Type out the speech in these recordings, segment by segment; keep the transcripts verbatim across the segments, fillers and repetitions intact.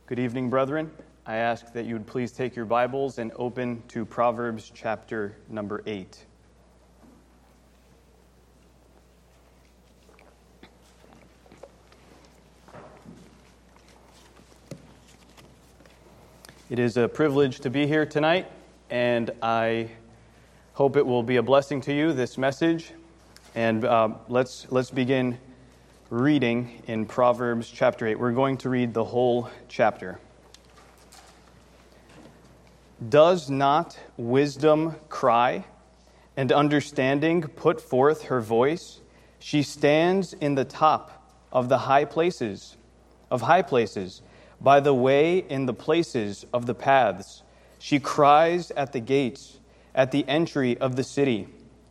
Good evening, brethren. I ask that you would please take your Bibles and open to Proverbs chapter number eight. It is a privilege to be here tonight, and I hope it will be a blessing to you, this message. And uh, let's let's begin reading in Proverbs chapter eight. We're going to read the whole chapter. Does not wisdom cry, and understanding put forth her voice? She stands in the top of the high places, of high places, by the way in the places of the paths. She cries at the gates, at the entry of the city,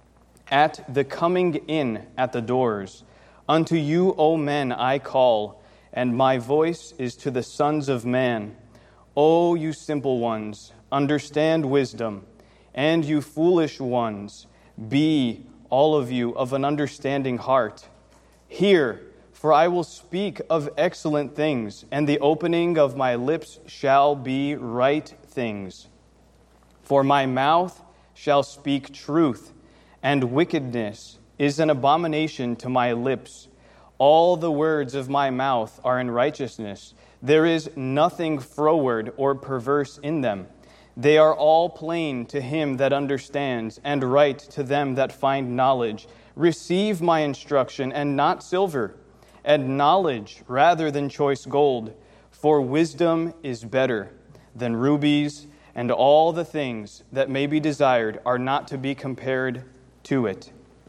at the coming in at the doors. Unto you, O men, I call, and my voice is to the sons of man. O you simple ones, understand wisdom, and you foolish ones, be, all of you, of an understanding heart. Hear, for I will speak of excellent things, and the opening of my lips shall be right things. For my mouth shall speak truth, and wickedness is an abomination to my lips. All the words of my mouth are in righteousness. There is nothing froward or perverse in them. They are all plain to him that understands, and right to them that find knowledge. Receive my instruction, and not silver, and knowledge rather than choice gold. For wisdom is better than rubies, and all the things that may be desired are not to be compared to it.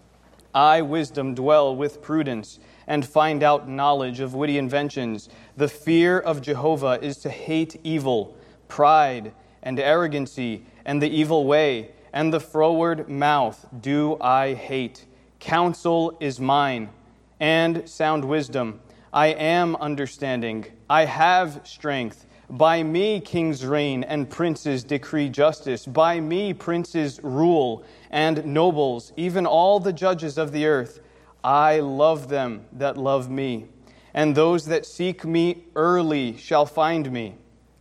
I, wisdom, dwell with prudence, and find out knowledge of witty inventions. The fear of Jehovah is to hate evil, pride, and arrogancy, and the evil way, and the froward mouth do I hate. Counsel is mine, and sound wisdom. I am understanding. I have strength. By me kings reign, and princes decree justice. By me princes rule, and nobles, even all the judges of the earth. I love them that love me, and those that seek me early shall find me.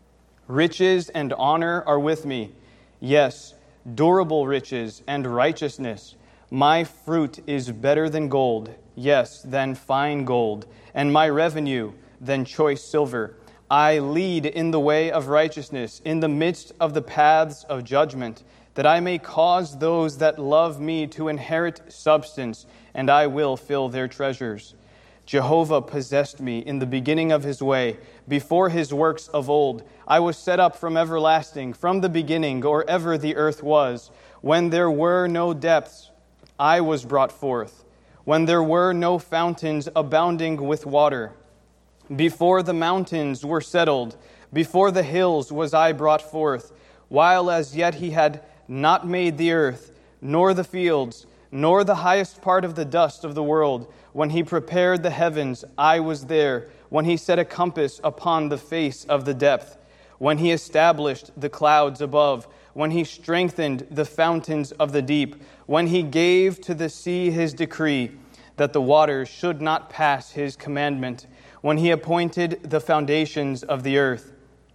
Riches and honor are with me, yes, durable riches and righteousness. My fruit is better than gold, yes, than fine gold, and my revenue than choice silver. I lead in the way of righteousness, in the midst of the paths of judgment, that I may cause those that love me to inherit substance, and I will fill their treasures. Jehovah possessed me in the beginning of his way, before his works of old. I was set up from everlasting, from the beginning, or ever the earth was. When there were no depths, I was brought forth. When there were no fountains abounding with water. Before the mountains were settled, before the hills was I brought forth, while as yet he had not made the earth, nor the fields, nor the highest part of the dust of the world. When he prepared the heavens, I was there. When he set a compass upon the face of the depth. When he established the clouds above. When he strengthened the fountains of the deep. When he gave to the sea his decree, that the waters should not pass his commandment. When he appointed the foundations of the earth.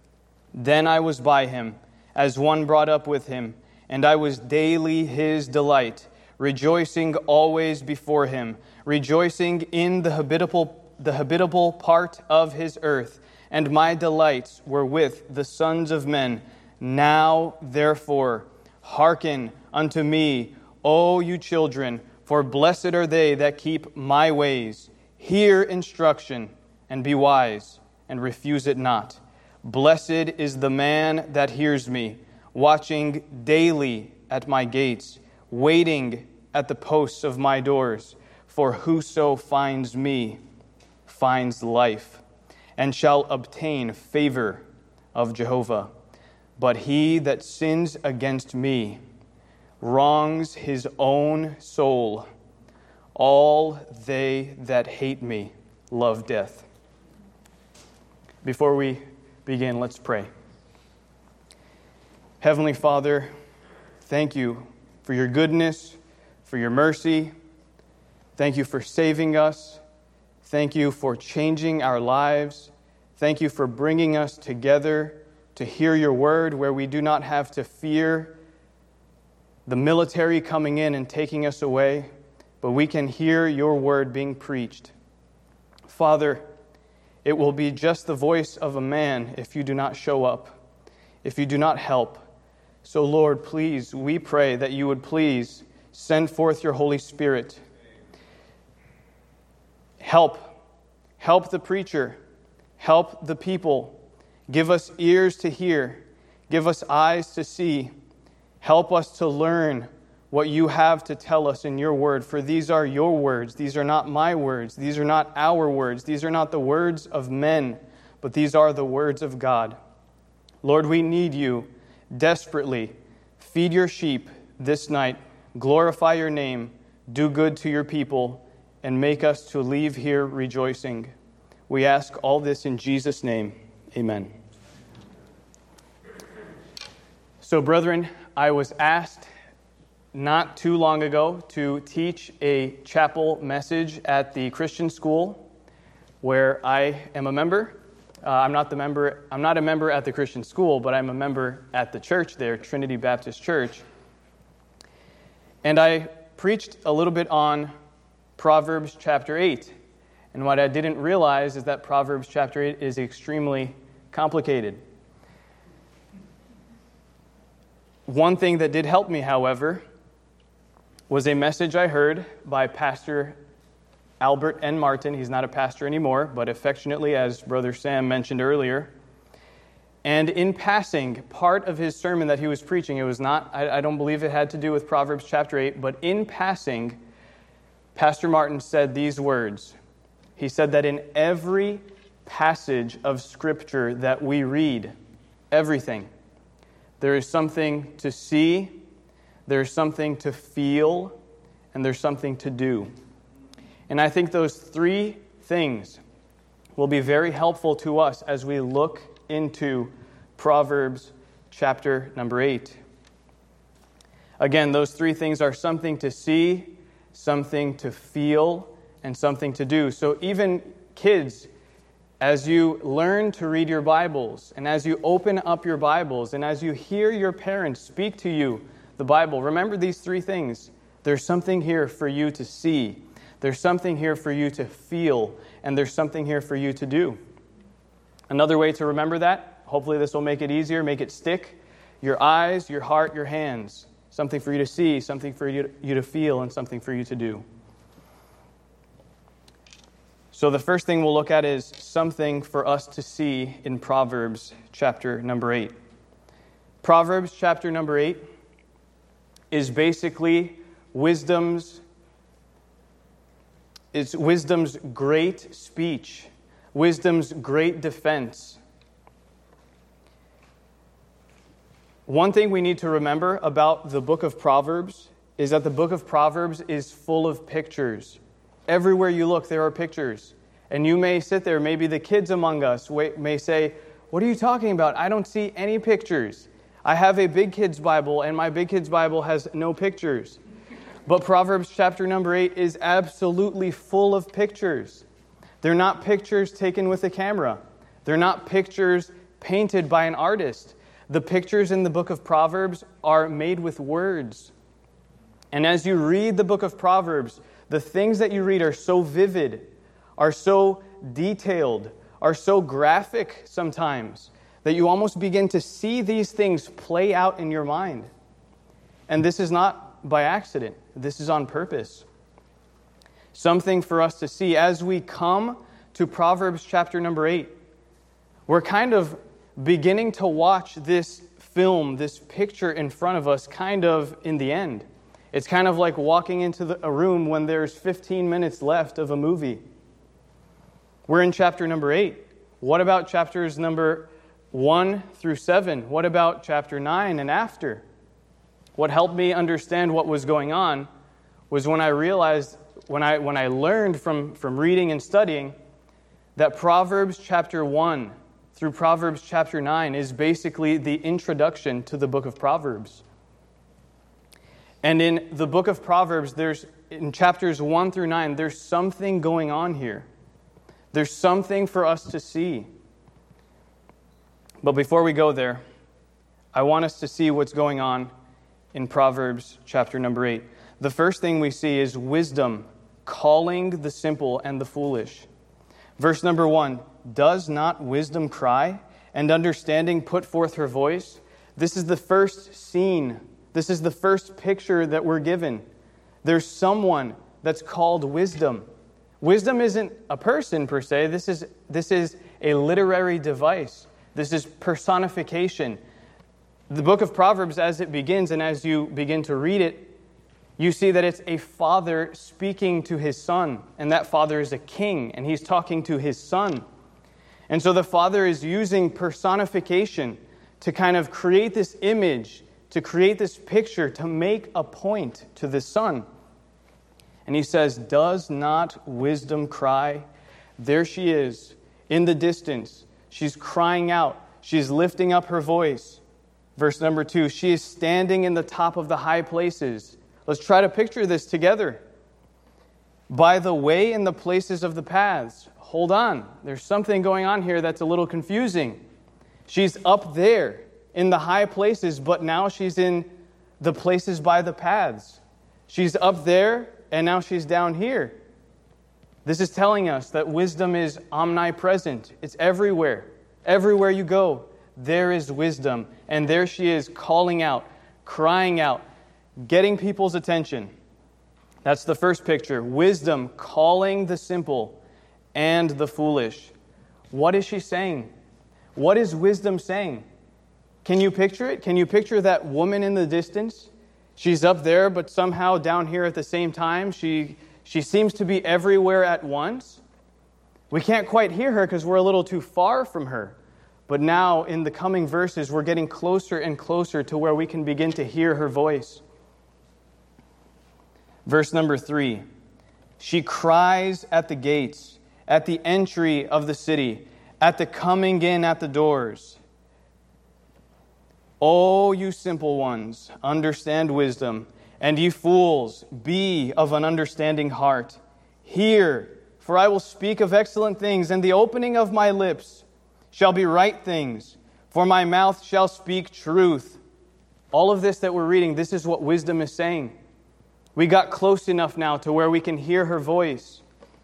Then I was by him, as one brought up with him, and I was daily his delight, rejoicing always before him, rejoicing in the habitable, the habitable part of his earth, and my delights were with the sons of men. Now, therefore, hearken unto me, O you children, for blessed are they that keep my ways. Hear instruction, and be wise, and refuse it not. Blessed is the man that hears me, watching daily at my gates, waiting at the posts of my doors. For whoso finds me finds life, and shall obtain favor of Jehovah. But he that sins against me wrongs his own soul. All they that hate me love death. Before we begin, let's pray. Heavenly Father, thank you for your goodness, for your mercy. Thank you for saving us. Thank you for changing our lives. Thank you for bringing us together to hear your word, where we do not have to fear the military coming in and taking us away, but we can hear your word being preached. Father, it will be just the voice of a man if you do not show up, if you do not help. So, Lord, please, we pray that you would please send forth your Holy Spirit. Help. Help the preacher. Help the people. Give us ears to hear. Give us eyes to see. Help us to learn what you have to tell us in your word, for these are your words. These are not my words. These are not our words. These are not the words of men, but these are the words of God. Lord, we need you desperately. Feed your sheep this night. Glorify your name. Do good to your people, and make us to leave here rejoicing. We ask all this in Jesus' name. Amen. So, brethren, I was asked not too long ago to teach a chapel message at the Christian school where I am a member. Uh, I'm not the member. I'm not a member at the Christian school, but I'm a member at the church there, Trinity Baptist Church. And I preached a little bit on Proverbs chapter eight. And what I didn't realize is that Proverbs chapter eight is extremely complicated. One thing that did help me, however, was a message I heard by Pastor Albert N. Martin. He's not a pastor anymore, but affectionately, as Brother Sam mentioned earlier. And in passing, part of his sermon that he was preaching, it was not, I, I don't believe it had to do with Proverbs chapter eight, but in passing, Pastor Martin said these words. He said that in every passage of Scripture that we read, everything, there is something to see, there's something to feel, and there's something to do. And I think those three things will be very helpful to us as we look into Proverbs chapter number eight. Again, those three things are something to see, something to feel, and something to do. So even kids, as you learn to read your Bibles, and as you open up your Bibles, and as you hear your parents speak to you the Bible, remember these three things. There's something here for you to see. There's something here for you to feel. And there's something here for you to do. Another way to remember that, hopefully this will make it easier, make it stick. Your eyes, your heart, your hands. Something for you to see, something for you to, you to feel, and something for you to do. So the first thing we'll look at is something for us to see in Proverbs chapter number eight. Proverbs chapter number eight is basically wisdom's it's wisdom's great speech, wisdom's great defense. One thing we need to remember about the book of Proverbs is that the book of Proverbs is full of pictures. Everywhere you look, there are pictures. And you may sit there, maybe the kids among us may say, "What are you talking about? I don't see any pictures. I have a big kids Bible, and my big kids Bible has no pictures." But Proverbs chapter number eight is absolutely full of pictures. They're not pictures taken with a camera. They're not pictures painted by an artist. The pictures in the book of Proverbs are made with words. And as you read the book of Proverbs, the things that you read are so vivid, are so detailed, are so graphic sometimes, that you almost begin to see these things play out in your mind. And this is not by accident. This is on purpose. Something for us to see as we come to Proverbs chapter number eight. We're kind of beginning to watch this film, this picture in front of us, kind of in the end. It's kind of like walking into the, a room when there's fifteen minutes left of a movie. We're in chapter number eight. What about chapters number one through seven? What about chapter nine and after? What helped me understand what was going on was when I realized, when I when I learned from, from reading and studying, that Proverbs chapter one through Proverbs chapter nine is basically the introduction to the book of Proverbs. And in the book of Proverbs, there's in chapters one through nine, there's something going on here. There's something for us to see. But before we go there, I want us to see what's going on in Proverbs chapter number eight. The first thing we see is wisdom calling the simple and the foolish. Verse number one, does not wisdom cry, and understanding put forth her voice? This is the first scene. This is the first picture that we're given. There's someone that's called wisdom. Wisdom isn't a person per se. This is, this is a literary device. This is personification. The book of Proverbs, as it begins and as you begin to read it, you see that it's a father speaking to his son, and that father is a king, and he's talking to his son. And so the father is using personification to kind of create this image, to create this picture, to make a point to the son. And he says, does not wisdom cry? There she is, in the distance. She's crying out. She's lifting up her voice. Verse number two, she is standing in the top of the high places. Let's try to picture this together. By the way in the places of the paths. Hold on. There's something going on here that's a little confusing. She's up there in the high places, but now she's in the places by the paths. She's up there, and now she's down here. This is telling us that wisdom is omnipresent. It's everywhere. Everywhere you go, there is wisdom. And there she is calling out, crying out, getting people's attention. That's the first picture. Wisdom calling the simple and the foolish. What is she saying? What is wisdom saying? Can you picture it? Can you picture that woman in the distance? She's up there, but somehow down here at the same time. She, she seems to be everywhere at once. We can't quite hear her because we're a little too far from her. But now in the coming verses, we're getting closer and closer to where we can begin to hear her voice. Verse number three, she cries at the gates, at the entry of the city, at the coming in at the doors. O you simple ones, understand wisdom, and ye fools, be of an understanding heart. Hear, for I will speak of excellent things, and the opening of my lips shall be right things, for my mouth shall speak truth. All of this that we're reading, this is what wisdom is saying. We got close enough now to where we can hear her voice.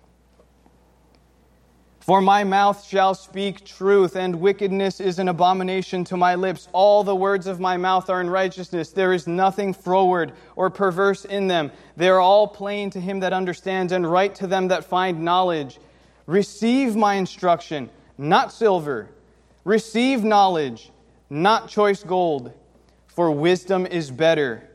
For my mouth shall speak truth, and wickedness is an abomination to my lips. All the words of my mouth are in righteousness. There is nothing froward or perverse in them. They are all plain to him that understands, and right to them that find knowledge. Receive my instruction, not silver. Receive knowledge, not choice gold. For wisdom is better.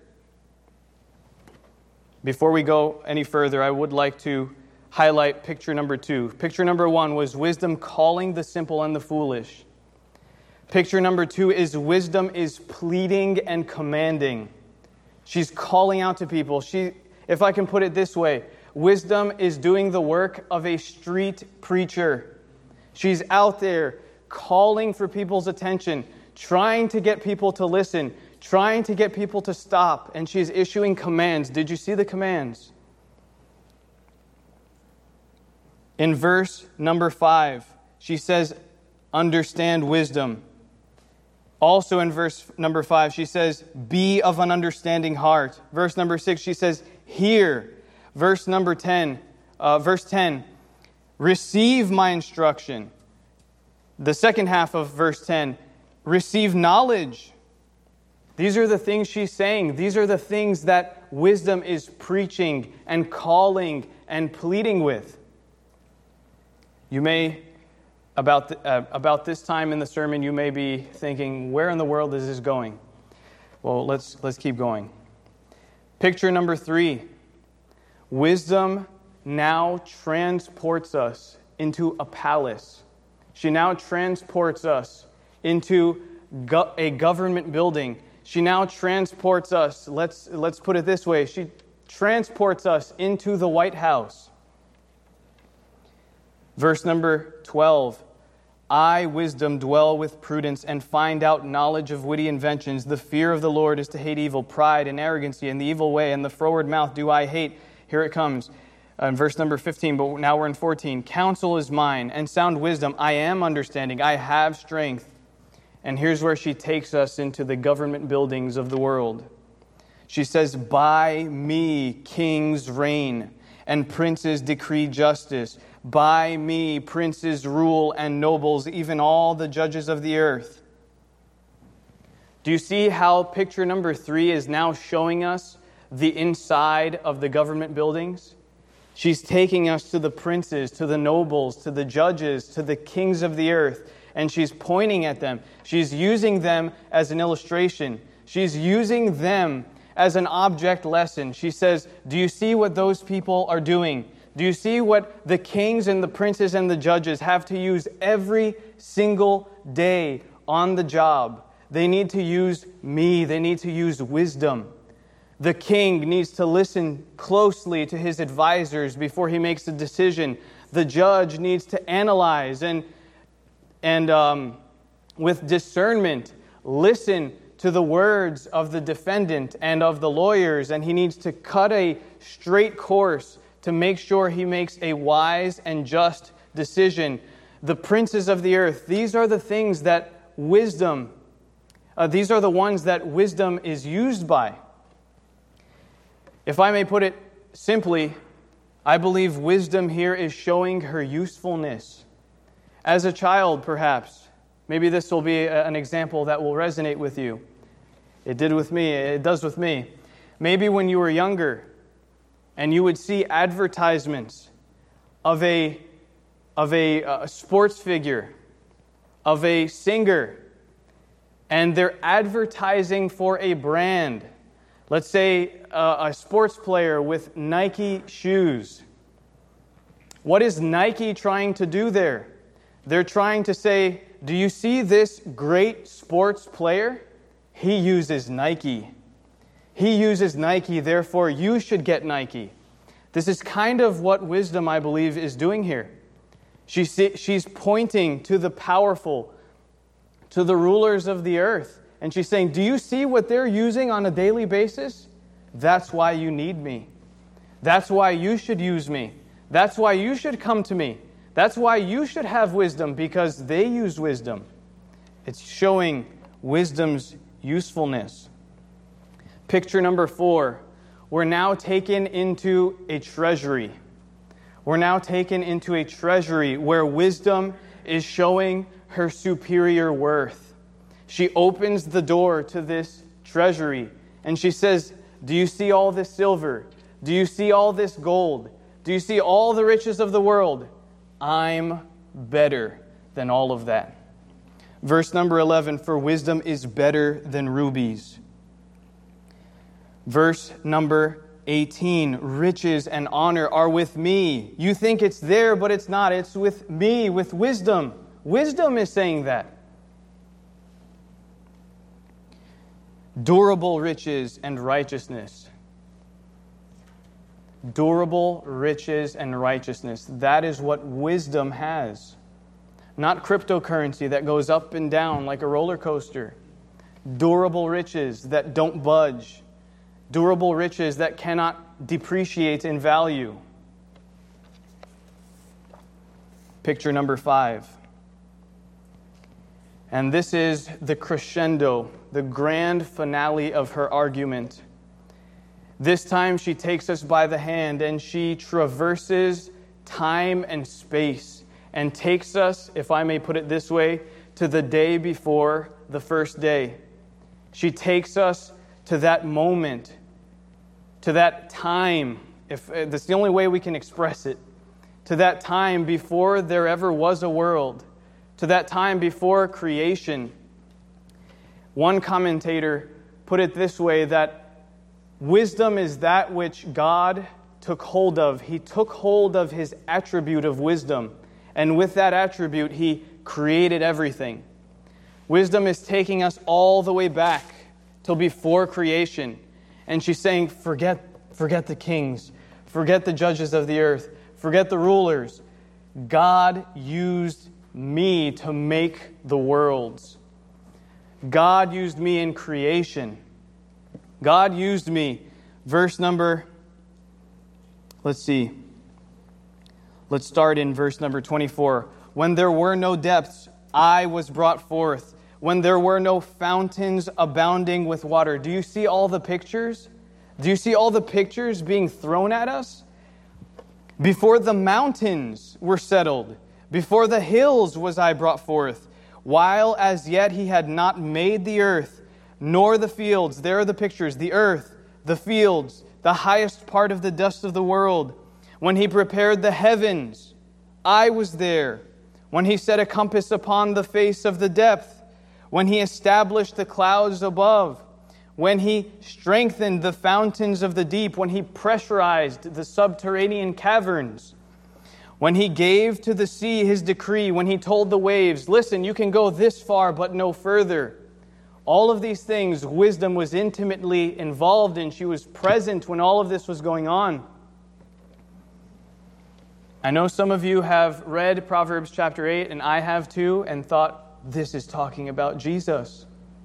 Before we go any further, I would like to highlight picture number two. Picture number one was wisdom calling the simple and the foolish. Picture number two is wisdom is pleading and commanding. She's calling out to people. She, if I can put it this way, wisdom is doing the work of a street preacher. She's out there calling for people's attention, trying to get people to listen, trying to get people to stop, and she's issuing commands. Did you see the commands? In verse number five, she says, understand wisdom. Also in verse number five, she says, be of an understanding heart. Verse number six, she says, hear. Verse number ten, uh, verse ten, receive my instruction. The second half of verse ten, receive knowledge. These are the things she's saying. These are the things that wisdom is preaching and calling and pleading with. You may, about, the, uh, about this time in the sermon, you may be thinking, where in the world is this going? Well, let's, let's keep going. Picture number three. Wisdom now transports us into a palace. She now transports us into go- a government building. She now transports us, let's, let's put it this way, she transports us into the White House. Verse number twelve, I, wisdom, dwell with prudence and find out knowledge of witty inventions. The fear of the Lord is to hate evil, pride and arrogancy and the evil way, and the froward mouth do I hate. Here it comes. Uh, in verse number fifteen, but now we're in fourteen. Counsel is mine, and sound wisdom. I am understanding. I have strength. And here's where she takes us into the government buildings of the world. She says, "By me kings reign, and princes decree justice. By me princes rule, and nobles, even all the judges of the earth." Do you see how picture number three is now showing us the inside of the government buildings? She's taking us to the princes, to the nobles, to the judges, to the kings of the earth, and she's pointing at them. She's using them as an illustration. She's using them as an object lesson. She says, do you see what those people are doing? Do you see what the kings and the princes and the judges have to use every single day on the job? They need to use me. They need to use wisdom. The king needs to listen closely to his advisors before he makes a decision. The judge needs to analyze and And um, with discernment, listen to the words of the defendant and of the lawyers, and he needs to cut a straight course to make sure he makes a wise and just decision. The princes of the earth, these are the things that wisdom, uh, these are the ones that wisdom is used by. If I may put it simply, I believe wisdom here is showing her usefulness. As a child, perhaps, maybe this will be an example that will resonate with you. It did with me. It does with me. Maybe when you were younger and you would see advertisements of a, of a, a sports figure, of a singer, and they're advertising for a brand. Let's say a, a sports player with Nike shoes. What is Nike trying to do there? They're trying to say, do you see this great sports player? He uses Nike. He uses Nike, therefore you should get Nike. This is kind of what wisdom, I believe, is doing here. She, she's pointing to the powerful, to the rulers of the earth. And she's saying, do you see what they're using on a daily basis? That's why you need me. That's why you should use me. That's why you should come to me. That's why you should have wisdom, because they use wisdom. It's showing wisdom's usefulness. Picture number four. We're now taken into a treasury. We're now taken into a treasury where wisdom is showing her superior worth. She opens the door to this treasury and she says, do you see all this silver? Do you see all this gold? Do you see all the riches of the world? I'm better than all of that. Verse number eleven, for wisdom is better than rubies. Verse number eighteen, riches and honor are with me. You think it's there, but it's not. It's with me, with wisdom. Wisdom is saying that. Durable riches and righteousness. Durable riches and righteousness. That is what wisdom has. Not cryptocurrency that goes up and down like a roller coaster. Durable riches that don't budge. Durable riches that cannot depreciate in value. Picture number five. And this is the crescendo, the grand finale of her argument. This time she takes us by the hand and she traverses time and space and takes us, if I may put it this way, to the day before the first day. She takes us to that moment, to that time, if that's the only way we can express it, to that time before there ever was a world, to that time before creation. One commentator put it this way, that wisdom is that which God took hold of. He took hold of His attribute of wisdom, and with that attribute, He created everything. Wisdom is taking us all the way back till before creation. And she's saying, forget, forget the kings, forget the judges of the earth, forget the rulers. God used me to make the worlds. God used me in creation. God used me. Verse number, let's see. Let's start in verse number twenty-four. When there were no depths, I was brought forth. when there were no fountains abounding with water. Do you see all the pictures? Do you see all the pictures being thrown at us? Before the mountains were settled, before the hills was I brought forth, while as yet he had not made the earth, nor the fields. There are the pictures, the earth, the fields, the highest part of the dust of the world. When he prepared the heavens, I was there. When he set a compass upon the face of the depth, when he established the clouds above, when he strengthened the fountains of the deep, when he pressurized the subterranean caverns, when he gave to the sea his decree, when he told the waves, listen, you can go this far but no further. All of these things, wisdom was intimately involved in. She was present when all of this was going on. I know some of you have read Proverbs chapter eight, and I have too, and thought, this is talking about Jesus.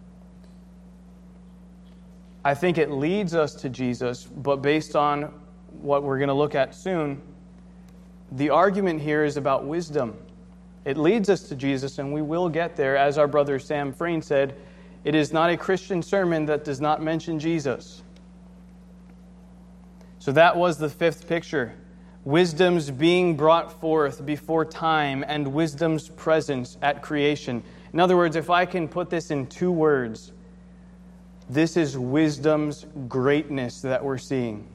I think it leads us to Jesus, but based on what we're going to look at soon, the argument here is about wisdom. It leads us to Jesus, and we will get there. As our brother Sam Frayne said, it is not a Christian sermon that does not mention Jesus. So that was the fifth picture. Wisdom's being brought forth before time and wisdom's presence at creation. In other words, if I can put this in two words, this is wisdom's greatness that we're seeing.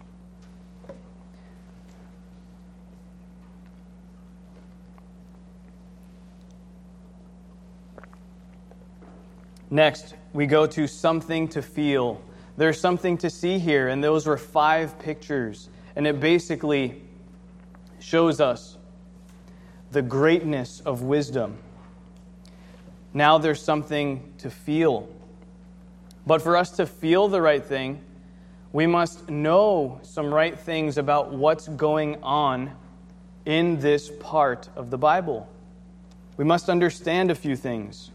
Next, we go to something to feel. There's something to see here, and those were five pictures. And it basically shows us the greatness of wisdom. Now there's something to feel. But for us to feel the right thing, we must know some right things about what's going on in this part of the Bible. We must understand a few things.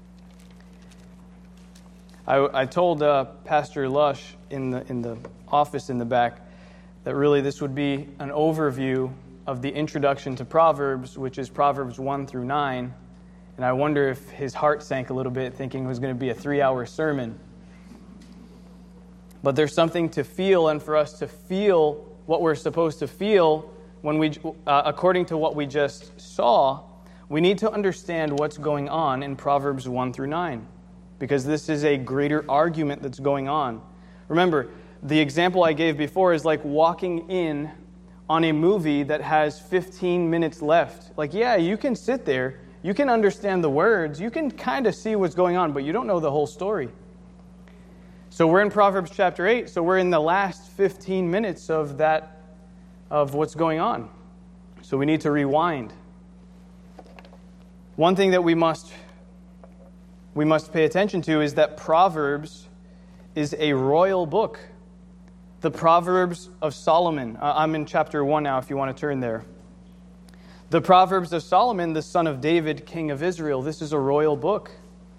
I, I told uh, Pastor Lush in the in the office in the back that really this would be an overview of the introduction to Proverbs, which is Proverbs one through nine. And I wonder if his heart sank a little bit, thinking it was going to be a three-hour sermon. But there's something to feel, and for us to feel what we're supposed to feel, when we, uh, according to what we just saw, we need to understand what's going on in Proverbs one through nine, because this is a greater argument that's going on. Remember, the example I gave before is like walking in on a movie that has fifteen minutes left. Like, yeah, you can sit there, you can understand the words, you can kind of see what's going on, but you don't know the whole story. So we're in Proverbs chapter eight, so we're in the last fifteen minutes of that, of what's going on. So we need to rewind. One thing that we must we must pay attention to is that Proverbs is a royal book. The Proverbs of Solomon. Uh, I'm in chapter one now if you want to turn there. The Proverbs of Solomon, the son of David, king of Israel. This is a royal book.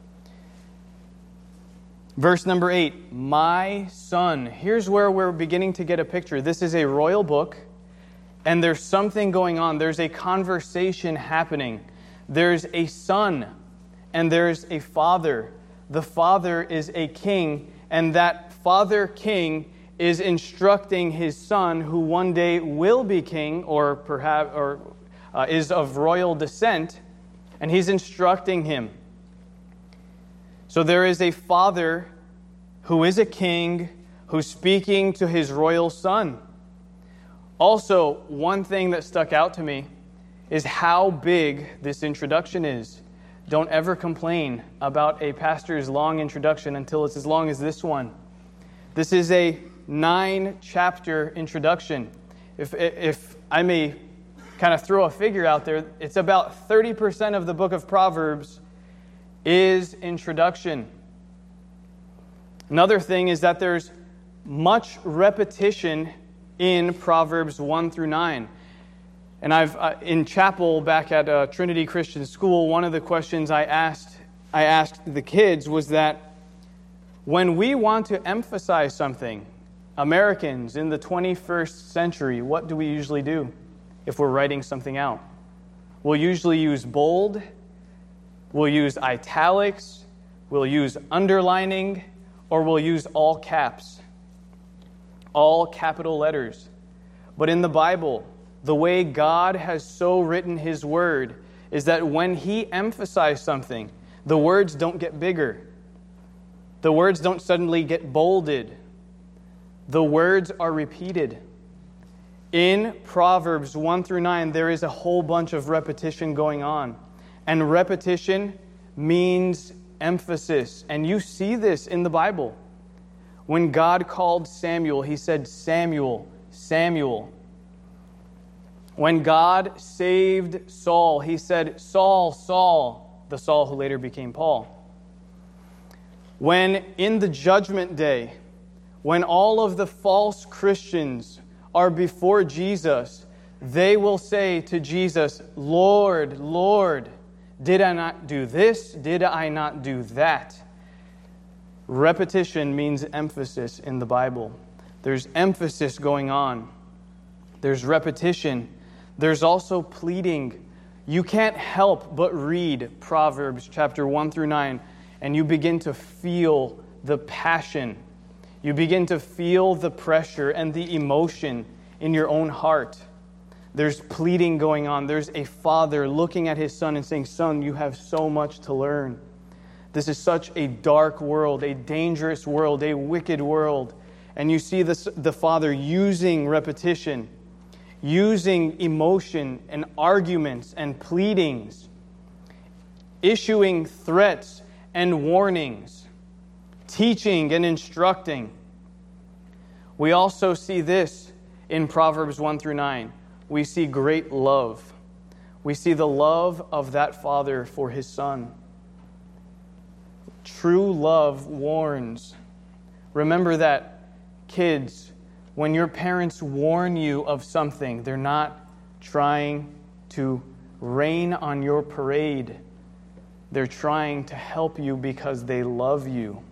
Verse number eight, my son. Here's where we're beginning to get a picture. This is a royal book, and there's something going on. There's a conversation happening. There's a son, and there's a father. The father is a king, and that father king is instructing his son, who one day will be king, or perhaps or uh, is of royal descent, and he's instructing him. So there is a father who is a king who's speaking to his royal son. Also, one thing that stuck out to me is how big this introduction is. Don't ever complain about a pastor's long introduction until it's as long as this one. This is a nine-chapter introduction. If, if I may kind of throw a figure out there, it's about thirty percent of the book of Proverbs is introduction. Another thing is that there's much repetition in Proverbs one through nine. And I've uh, in chapel back at uh, Trinity Christian School, one of the questions I asked I asked the kids was that when we want to emphasize something, Americans in the twenty-first century, what do we usually do if we're writing something out? We'll usually use bold, We'll use italics, we'll use underlining, or we'll use all caps, all capital letters. But in the Bible, the way God has so written His Word is that when He emphasizes something, the words don't get bigger. The words don't suddenly get bolded. The words are repeated. In Proverbs one through nine, there is a whole bunch of repetition going on. And repetition means emphasis. And you see this in the Bible. When God called Samuel, He said, Samuel, Samuel. When God saved Saul, He said, Saul, Saul, the Saul who later became Paul. When in the judgment day, when all of the false Christians are before Jesus, they will say to Jesus, Lord, Lord, did I not do this? Did I not do that? Repetition means emphasis in the Bible. There's emphasis going on. There's repetition. There's also pleading. You can't help but read Proverbs chapter one through nine, and you begin to feel the passion. You begin to feel the pressure and the emotion in your own heart. There's pleading going on. There's a father looking at his son and saying, Son, you have so much to learn. This is such a dark world, a dangerous world, a wicked world. And you see this, the father using repetition, using emotion and arguments and pleadings, issuing threats and warnings, teaching and instructing. We also see this in Proverbs one through nine. We see great love. We see the love of that father for his son. True love warns. Remember that, kids, when your parents warn you of something, they're not trying to rain on your parade. They're trying to help you because they love you.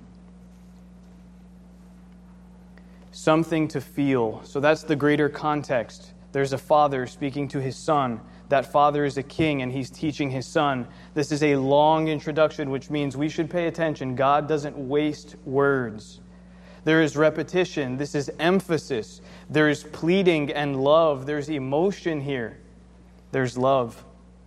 Something to feel. So that's the greater context. There's a father speaking to his son. That father is a king and he's teaching his son. This is a long introduction, which means we should pay attention. God doesn't waste words. There is repetition. This is emphasis. There is pleading and love. There's emotion here. There's love.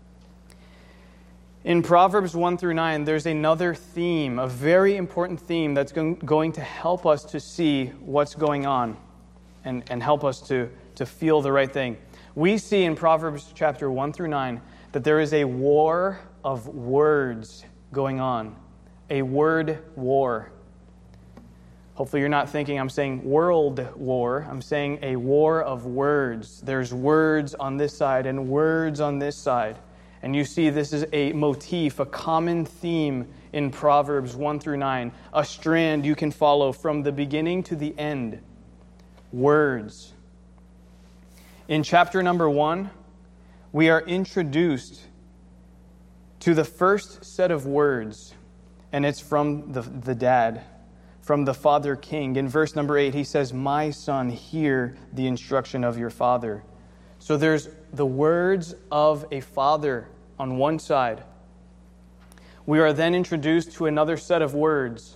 In Proverbs one through nine, there's another theme, a very important theme that's going to help us to see what's going on and, and help us to to feel the right thing. We see in Proverbs chapter one through nine that there is a war of words going on. A word war. Hopefully you're not thinking I'm saying world war. I'm saying a war of words. There's words on this side and words on this side. And you see this is a motif, a common theme in Proverbs one through nine. A strand you can follow from the beginning to the end. Words. In chapter number one, we are introduced to the first set of words, and it's from the, the dad, from the father king. In verse number eight, he says, My son, hear the instruction of your father. So there's the words of a father on one side. We are then introduced to another set of words.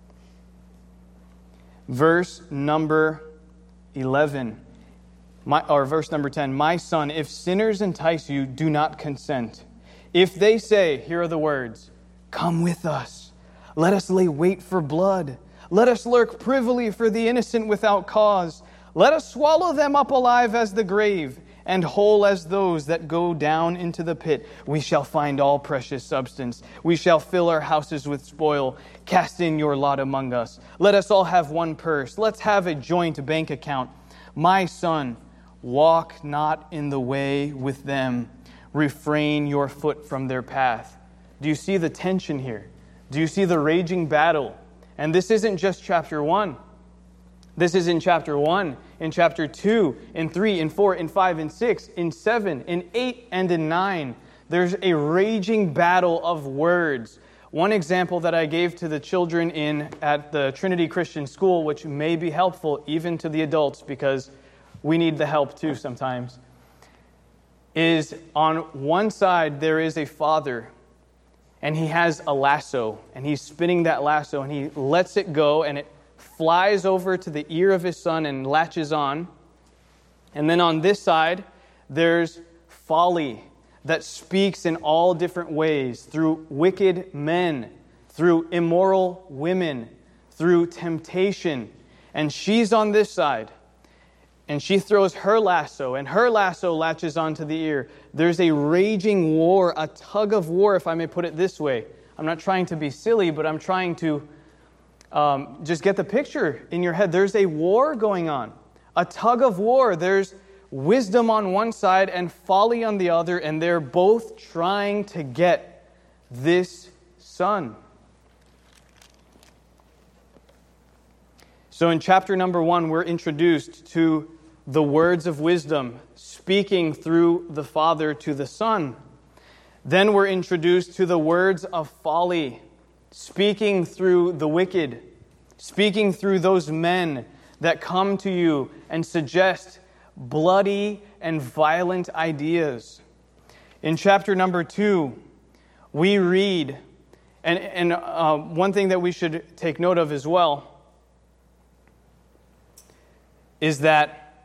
Verse number eleven. My, or verse number ten, My son, if sinners entice you, do not consent. If they say, here are the words, Come with us, let us lay wait for blood, let us lurk privily for the innocent without cause, let us swallow them up alive as the grave, and whole as those that go down into the pit. We shall find all precious substance. We shall fill our houses with spoil. Cast in your lot among us. Let us all have one purse. Let's have a joint bank account. My son, walk not in the way with them. Refrain your foot from their path. Do you see the tension here? Do you see the raging battle? And this isn't just chapter one. This is in chapter one, in chapter two, in three, in four, in five, in six, in seven, in eight, and in nine. There's a raging battle of words. One example that I gave to the children in at the Trinity Christian School, which may be helpful even to the adults because we need the help too sometimes, is on one side there is a father, and he has a lasso, and he's spinning that lasso, and he lets it go, and it flies over to the ear of his son and latches on. And then on this side, there's folly that speaks in all different ways, through wicked men, through immoral women, through temptation. And she's on this side, and she throws her lasso, and her lasso latches onto the ear. There's a raging war, a tug of war, if I may put it this way. I'm not trying to be silly, but I'm trying to um, just get the picture in your head. There's a war going on, a tug of war. There's wisdom on one side and folly on the other, and they're both trying to get this son. So in chapter number one, we're introduced to the words of wisdom speaking through the Father to the Son. Then we're introduced to the words of folly speaking through the wicked, speaking through those men that come to you and suggest bloody and violent ideas. In chapter number two, we read, and, and uh, one thing that we should take note of as well is that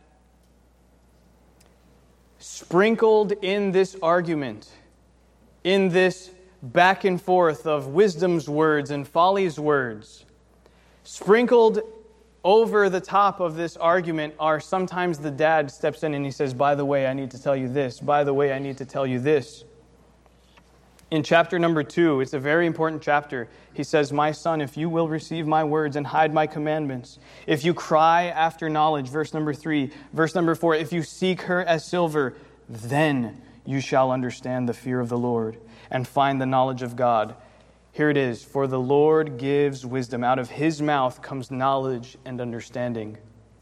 sprinkled in this argument, in this back and forth of wisdom's words and folly's words, sprinkled over the top of this argument are sometimes the dad steps in and he says, by the way, I need to tell you this. By the way, I need to tell you this. In chapter number two, it's a very important chapter. He says, my son, if you will receive my words and hide my commandments, if you cry after knowledge, verse number three, verse number four, if you seek her as silver, then you shall understand the fear of the Lord and find the knowledge of God. Here it is, for the Lord gives wisdom. Out of his mouth comes knowledge and understanding.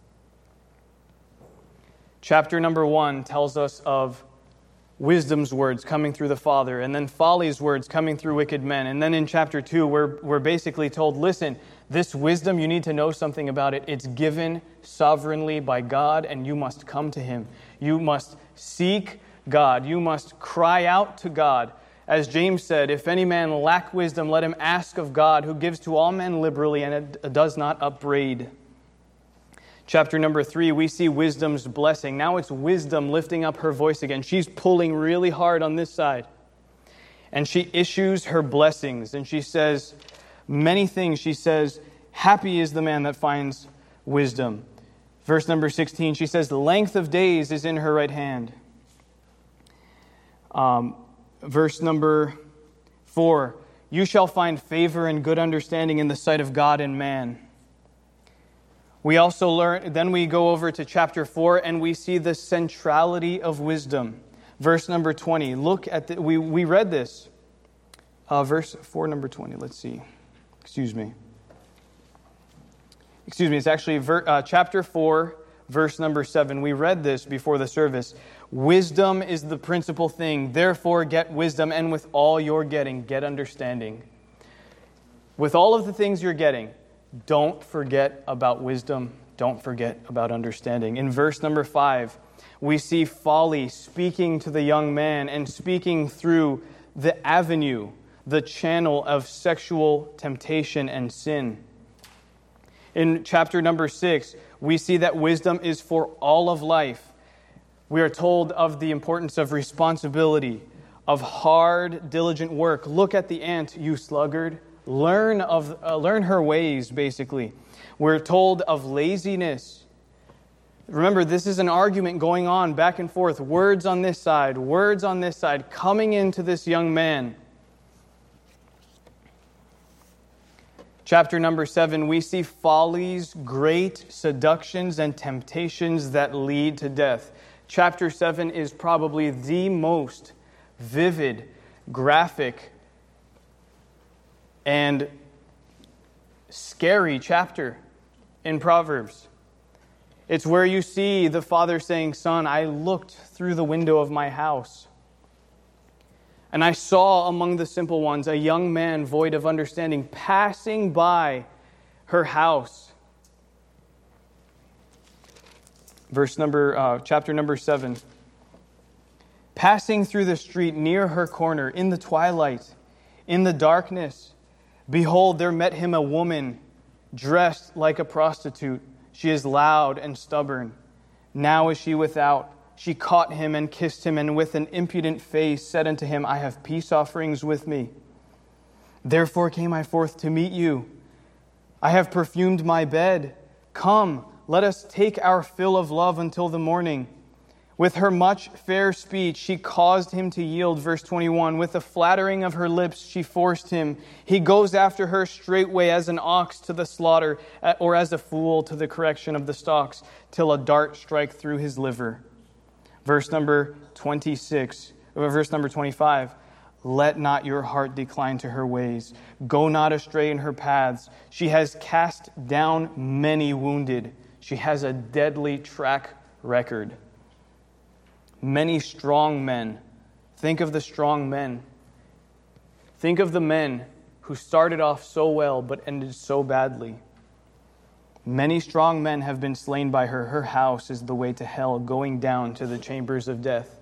Chapter number one tells us of wisdom's words coming through the Father, and then folly's words coming through wicked men. And then in chapter two, we're, we're basically told, listen, this wisdom, you need to know something about it. It's given sovereignly by God, and you must come to him. You must seek God. You must cry out to God. As James said, if any man lack wisdom, let him ask of God, who gives to all men liberally and it does not upbraid. Chapter number three, we see wisdom's blessing. Now it's wisdom lifting up her voice again. She's pulling really hard on this side. And she issues her blessings. And she says many things. She says, happy is the man that finds wisdom. Verse number sixteen, she says, the length of days is in her right hand. Um... Verse number four, you shall find favor and good understanding in the sight of God and man. We also learn, then we go over to chapter four and we see the centrality of wisdom. Verse number twenty, look at the, we, we read this. Uh, verse four, number twenty, let's see. Excuse me. Excuse me, it's actually ver, uh, chapter four, verse number seven. We read this before the service. Wisdom is the principal thing. Therefore, get wisdom, and with all you're getting, get understanding. With all of the things you're getting, don't forget about wisdom. Don't forget about understanding. In verse number five, we see folly speaking to the young man and speaking through the avenue, the channel of sexual temptation and sin. In chapter number six, we see that wisdom is for all of life. We are told of the importance of responsibility, of hard, diligent work. Look at the ant, you sluggard. Learn of uh, learn her ways, basically. We're told of laziness. Remember, this is an argument going on back and forth. Words on this side, words on this side, coming into this young man. Chapter number seven, we see folly's great seductions and temptations that lead to death. Chapter seven is probably the most vivid, graphic, and scary chapter in Proverbs. It's where you see the father saying, son, I looked through the window of my house, and I saw among the simple ones a young man void of understanding passing by her house. Verse number, uh, chapter number seven. Passing through the street near her corner in the twilight, In the darkness, behold, there met him a woman dressed like a prostitute. She is loud and stubborn. Now is she without. She caught him and kissed him, and with an impudent face said unto him, I have peace offerings with me. Therefore came I forth to meet you. I have perfumed my bed. Come, let us take our fill of love until the morning. With her much fair speech, she caused him to yield. Verse twenty-one, with the flattering of her lips, she forced him. He goes after her straightway as an ox to the slaughter, or as a fool to the correction of the stocks, till a dart strike through his liver. Verse number twenty-six, or verse number twenty-five, let not your heart decline to her ways. Go not astray in her paths. She has cast down many wounded. She has a deadly track record. Many strong men. Think of the strong men. Think of the men who started off so well but ended so badly. Many strong men have been slain by her. Her house is the way to hell, going down to the chambers of death.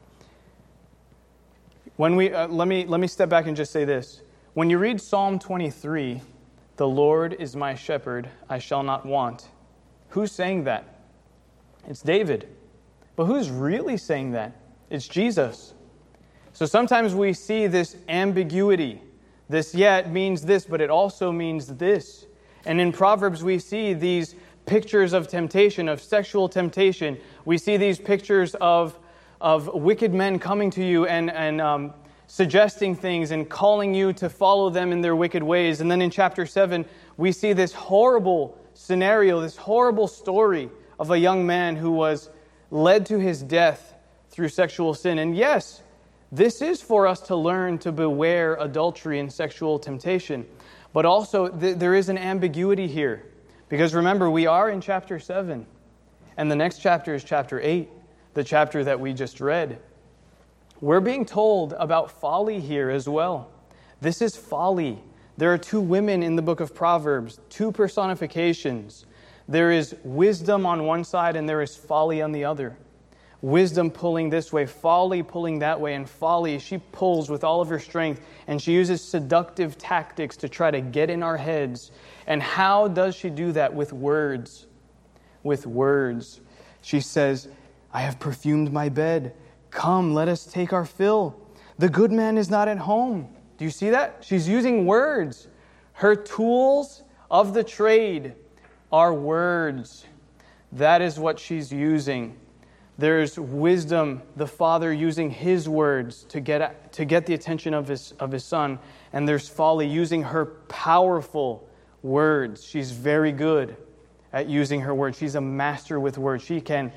When we uh, let me let me step back and just say this. When you read Psalm twenty-three, the Lord is my shepherd, I shall not want. Who's saying that? It's David. But who's really saying that? It's Jesus. So sometimes we see this ambiguity. This, yeah, it means this, but it also means this. And in Proverbs, we see these pictures of temptation, of sexual temptation. We see these pictures of, of wicked men coming to you and, and um, suggesting things and calling you to follow them in their wicked ways. And then in chapter seven, we see this horrible scenario, this horrible story of a young man who was led to his death through sexual sin. And yes, this is for us to learn to beware adultery and sexual temptation. But also, th- there is an ambiguity here. Because remember, we are in chapter seven. And the next chapter is chapter eight, the chapter that we just read. We're being told about folly here as well. This is folly. There are two women in the book of Proverbs, two personifications. There is wisdom on one side and there is folly on the other. Wisdom pulling this way, folly pulling that way, and folly, she pulls with all of her strength, and she uses seductive tactics to try to get in our heads. And how does she do that? With words. With words. She says, I have perfumed my bed. Come, let us take our fill. The good man is not at home. Do you see that? She's using words. Her tools of the trade are words. That is what she's using. There's wisdom, the father using his words to get to get the attention of his of his son, and there's folly using her powerful words. She's very good at using her words. She's a master with words. She can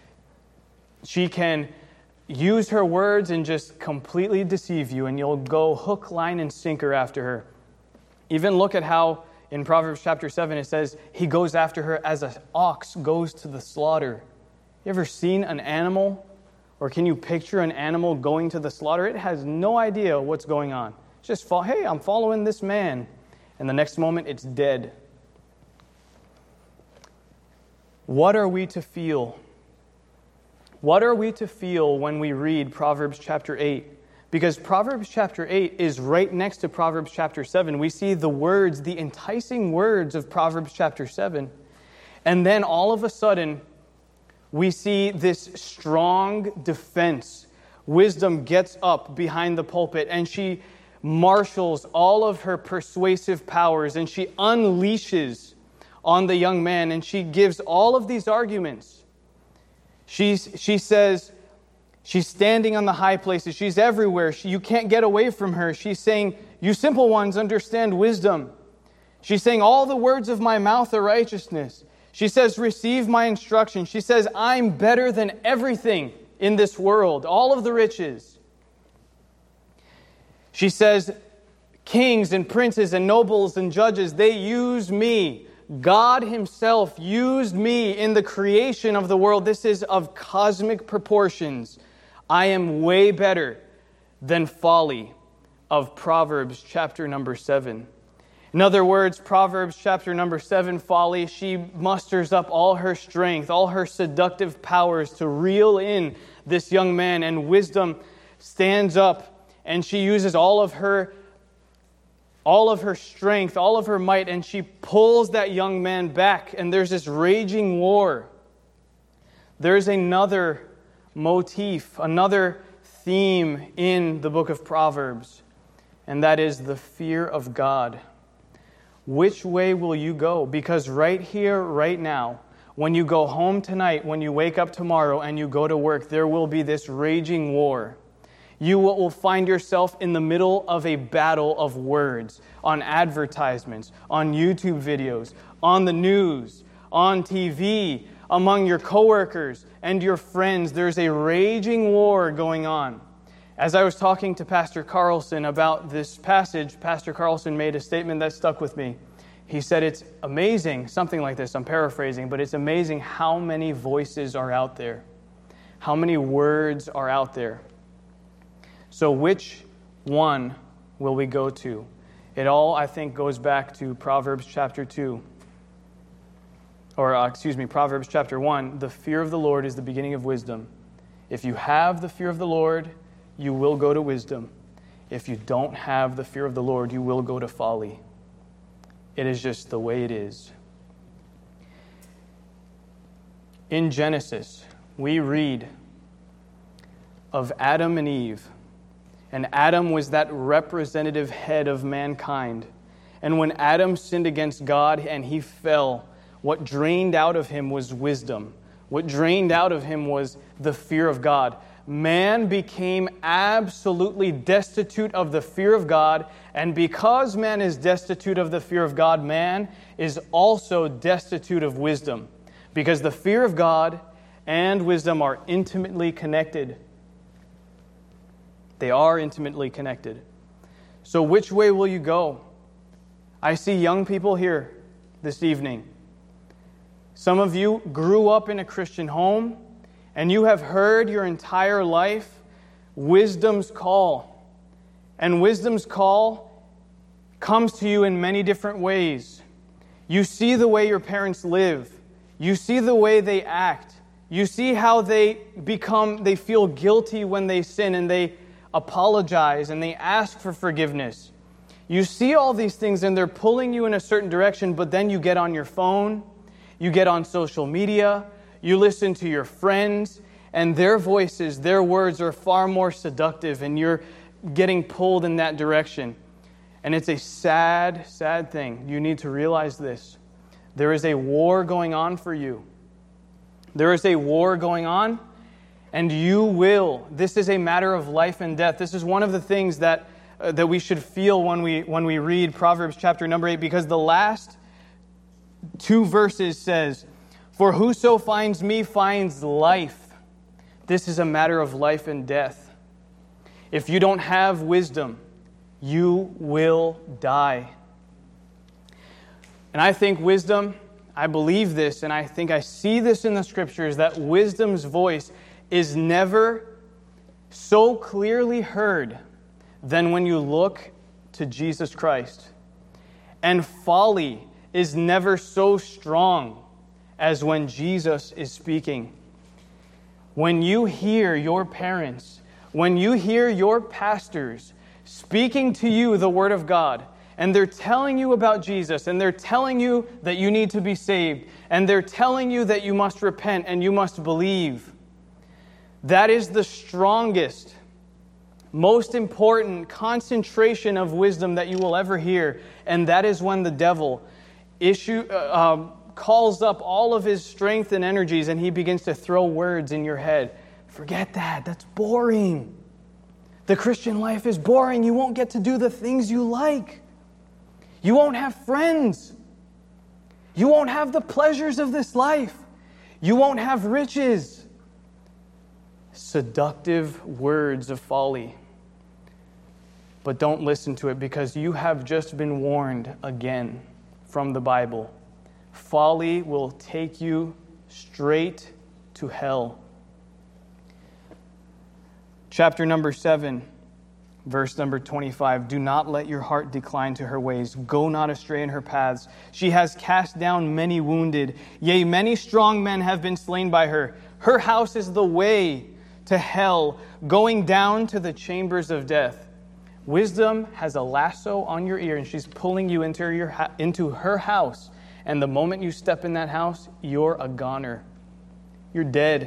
she can use her words and just completely deceive you, and you'll go hook, line, and sinker after her. Even look at how in Proverbs chapter seven, it says, he goes after her as an ox goes to the slaughter. You ever seen an animal? Or can you picture an animal going to the slaughter? It has no idea what's going on. It's just, follow, hey, I'm following this man. And the next moment, it's dead. What are we to feel? What are we to feel when we read Proverbs chapter eight? Because Proverbs chapter eight is right next to Proverbs chapter seven. We see the words, the enticing words of Proverbs chapter seven. And then all of a sudden, we see this strong defense. Wisdom gets up behind the pulpit and she marshals all of her persuasive powers and she unleashes on the young man and she gives all of these arguments. She's, she says, she's standing on the high places. She's everywhere. She, you can't get away from her. She's saying, you simple ones understand wisdom. She's saying, all the words of my mouth are righteousness. She says, receive my instruction. She says, I'm better than everything in this world, all of the riches. She says, kings and princes and nobles and judges, they use me. God himself used me in the creation of the world. This is of cosmic proportions. I am way better than folly of Proverbs chapter number seven. In other words, Proverbs chapter number seven, folly, she musters up all her strength, all her seductive powers to reel in this young man, and wisdom stands up and she uses all of her all of her strength, all of her might, and she pulls that young man back, and there's this raging war. There's another motif, another theme in the book of Proverbs, and that is the fear of God. Which way will you go? Because right here, right now, when you go home tonight, when you wake up tomorrow and you go to work, there will be this raging war. You will find yourself in the middle of a battle of words on advertisements, on YouTube videos, on the news, on T V, among your coworkers and your friends. There's a raging war going on. As I was talking to Pastor Carlson about this passage, Pastor Carlson made a statement that stuck with me. He said, it's amazing, something like this, I'm paraphrasing, but it's amazing how many voices are out there, how many words are out there. So which one will we go to? It all, I think, goes back to Proverbs chapter two. Or, uh, excuse me, Proverbs chapter one. The fear of the Lord is the beginning of wisdom. If you have the fear of the Lord, you will go to wisdom. If you don't have the fear of the Lord, you will go to folly. It is just the way it is. In Genesis, we read of Adam and Eve. And Adam was that representative head of mankind. And when Adam sinned against God and he fell, what drained out of him was wisdom. What drained out of him was the fear of God. Man became absolutely destitute of the fear of God. And because man is destitute of the fear of God, man is also destitute of wisdom. Because the fear of God and wisdom are intimately connected. They are intimately connected. So which way will you go? I see young people here this evening. Some of you grew up in a Christian home, and you have heard your entire life wisdom's call. And wisdom's call comes to you in many different ways. You see the way your parents live. You see the way they act. You see how they become, they feel guilty when they sin, and they apologize and they ask for forgiveness. You see all these things and they're pulling you in a certain direction, but then you get on your phone, you get on social media, you listen to your friends, and their voices, their words are far more seductive, and you're getting pulled in that direction. And it's a sad, sad thing. You need to realize this. There is a war going on for you. There is a war going on. And you will. This is a matter of life and death. This is one of the things that uh, that we should feel when we when we read Proverbs chapter number eight, because the last two verses says, "For whoso finds me finds life." This is a matter of life and death. If you don't have wisdom, you will die. And I think wisdom, I believe this, and I think I see this in the scriptures, that wisdom's voice is never so clearly heard than when you look to Jesus Christ. And folly is never so strong as when Jesus is speaking. When you hear your parents, when you hear your pastors speaking to you the Word of God, and they're telling you about Jesus, and they're telling you that you need to be saved, and they're telling you that you must repent and you must believe, that is the strongest, most important concentration of wisdom that you will ever hear. And that is when the devil issue, uh, um, calls up all of his strength and energies, and he begins to throw words in your head. Forget that. That's boring. The Christian life is boring. You won't get to do the things you like. You won't have friends. You won't have the pleasures of this life. You won't have riches. Seductive words of folly. But don't listen to it, because you have just been warned again from the Bible. Folly will take you straight to hell. Chapter number seven, verse number twenty-five. Do not let your heart decline to her ways. Go not astray in her paths. She has cast down many wounded. Yea, many strong men have been slain by her. Her house is the way to hell, going down to the chambers of death. Wisdom has a lasso on your ear, and she's pulling you into, your, into her house. And the moment you step in that house, you're a goner. You're dead.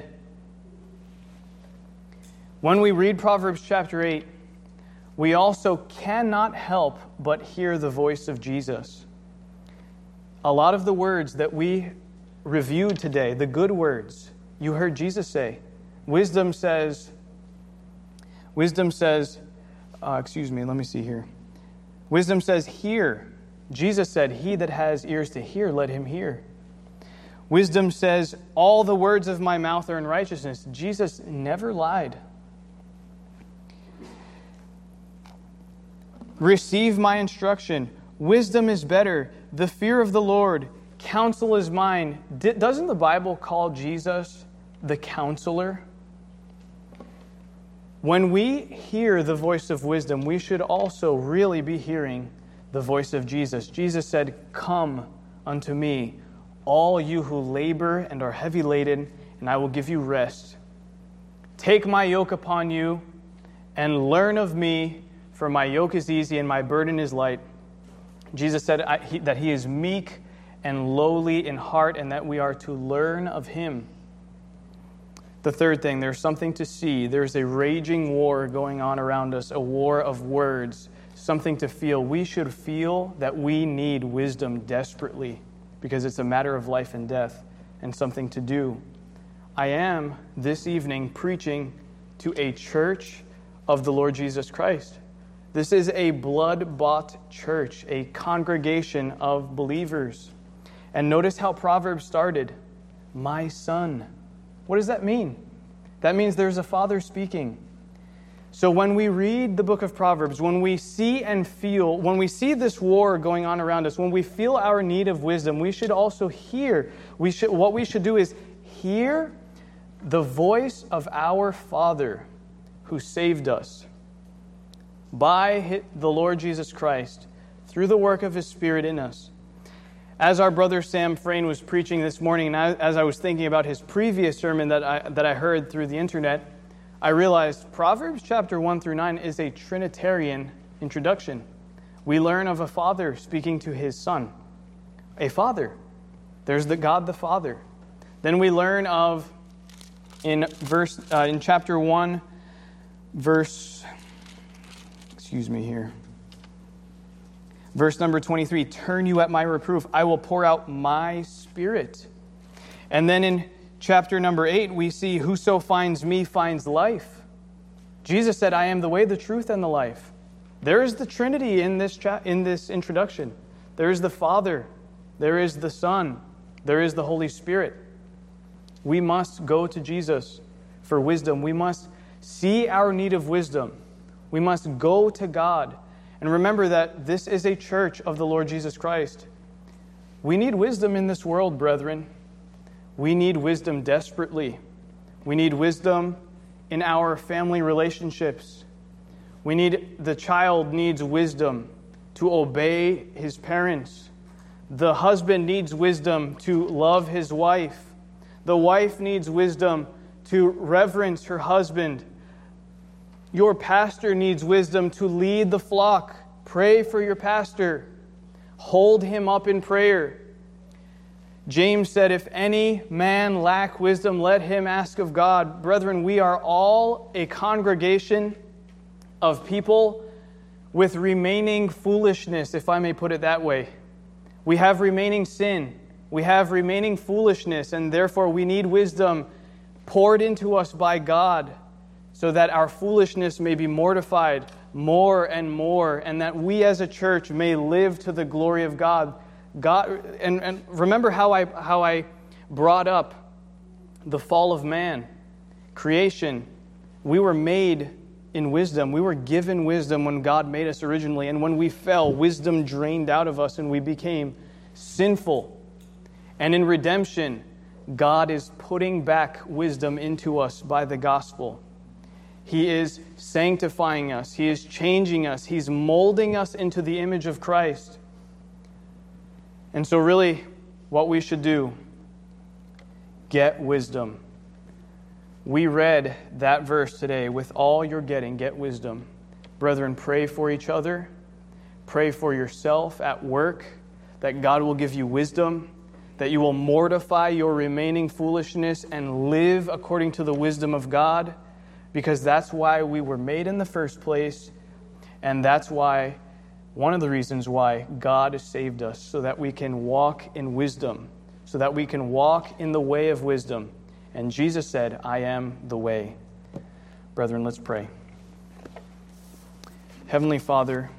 When we read Proverbs chapter eight, we also cannot help but hear the voice of Jesus. A lot of the words that we reviewed today, the good words, you heard Jesus say. Wisdom says, wisdom says, uh, excuse me, let me see here. Wisdom says, hear. Jesus said, he that has ears to hear, let him hear. Wisdom says, all the words of my mouth are in righteousness. Jesus never lied. Receive my instruction. Wisdom is better. The fear of the Lord. Counsel is mine. D- doesn't the Bible call Jesus the counselor? When we hear the voice of wisdom, we should also really be hearing the voice of Jesus. Jesus said, come unto me, all you who labor and are heavy laden, and I will give you rest. Take my yoke upon you and learn of me, for my yoke is easy and my burden is light. Jesus said I, he, that he is meek and lowly in heart, and that we are to learn of him. The third thing, there's something to see. There's a raging war going on around us, a war of words, something to feel. We should feel that we need wisdom desperately because it's a matter of life and death and something to do. I am, this evening, preaching to a church of the Lord Jesus Christ. This is a blood-bought church, a congregation of believers. And notice how Proverbs started, my son. What does that mean? That means there's a father speaking. So when we read the book of Proverbs, when we see and feel, when we see this war going on around us, when we feel our need of wisdom, we should also hear. We should, what we should do is hear the voice of our Father who saved us by the Lord Jesus Christ through the work of his Spirit in us. As our brother Sam Frayne was preaching this morning, and as I was thinking about his previous sermon that I, that I heard through the internet, I realized Proverbs chapter one through nine is a Trinitarian introduction. We learn of a father speaking to his son. A father. There's the God the Father. Then we learn of, in verse uh, in chapter one, verse, excuse me here, verse number twenty-three, turn you at my reproof, I will pour out my Spirit. And then in chapter number eight, we see, whoso finds me finds life. Jesus said, I am the way, the truth, and the life. There is the Trinity in this cha- in this introduction. There is the Father. There is the Son. There is the Holy Spirit. We must go to Jesus for wisdom. We must see our need of wisdom. We must go to God. And remember that this is a church of the Lord Jesus Christ. We need wisdom in this world, brethren. We need wisdom desperately. We need wisdom in our family relationships. We need, the child needs wisdom to obey his parents. The husband needs wisdom to love his wife. The wife needs wisdom to reverence her husband. Your pastor needs wisdom to lead the flock. Pray for your pastor. Hold him up in prayer. James said, if any man lack wisdom, let him ask of God. Brethren, we are all a congregation of people with remaining foolishness, if I may put it that way. We have remaining sin. We have remaining foolishness, and therefore we need wisdom poured into us by God, so that our foolishness may be mortified more and more, and that we as a church may live to the glory of God. God, and, and remember how I how I brought up the fall of man, creation. We were made in wisdom. We were given wisdom when God made us originally, and when we fell, wisdom drained out of us, and we became sinful. And in redemption, God is putting back wisdom into us by the gospel. He is sanctifying us. He is changing us. He's molding us into the image of Christ. And so really, what we should do, get wisdom. We read that verse today, with all you're getting, get wisdom. Brethren, pray for each other. Pray for yourself at work, that God will give you wisdom, that you will mortify your remaining foolishness and live according to the wisdom of God, because that's why we were made in the first place, and that's why, one of the reasons why God has saved us, so that we can walk in wisdom, so that we can walk in the way of wisdom. And Jesus said, I am the way. Brethren, let's pray. Heavenly Father,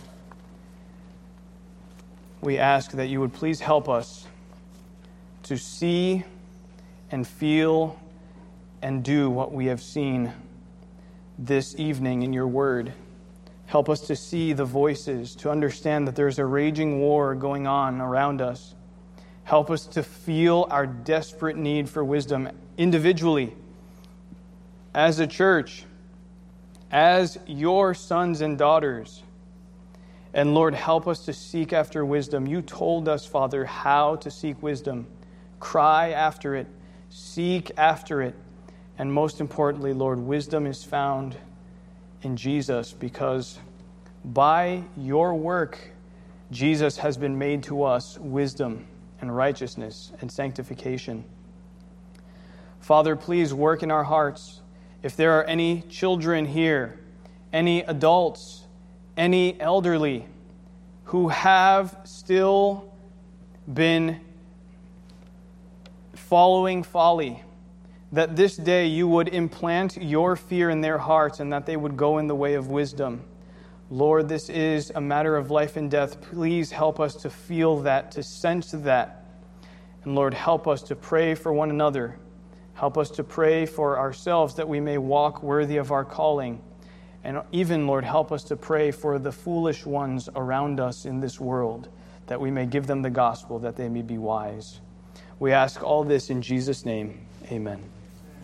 we ask that you would please help us to see and feel and do what we have seen this evening in your word. Help us to see the voices, to understand that there's a raging war going on around us. Help us to feel our desperate need for wisdom individually, as a church, as your sons and daughters. And Lord, help us to seek after wisdom. You told us, Father, how to seek wisdom. Cry after it. Seek after it. And most importantly, Lord, wisdom is found in Jesus, because by your work, Jesus has been made to us wisdom and righteousness and sanctification. Father, please work in our hearts. If there are any children here, any adults, any elderly who have still been following folly, that this day you would implant your fear in their hearts and that they would go in the way of wisdom. Lord, this is a matter of life and death. Please help us to feel that, to sense that. And Lord, help us to pray for one another. Help us to pray for ourselves that we may walk worthy of our calling. And even, Lord, help us to pray for the foolish ones around us in this world, that we may give them the gospel, that they may be wise. We ask all this in Jesus' name. Amen.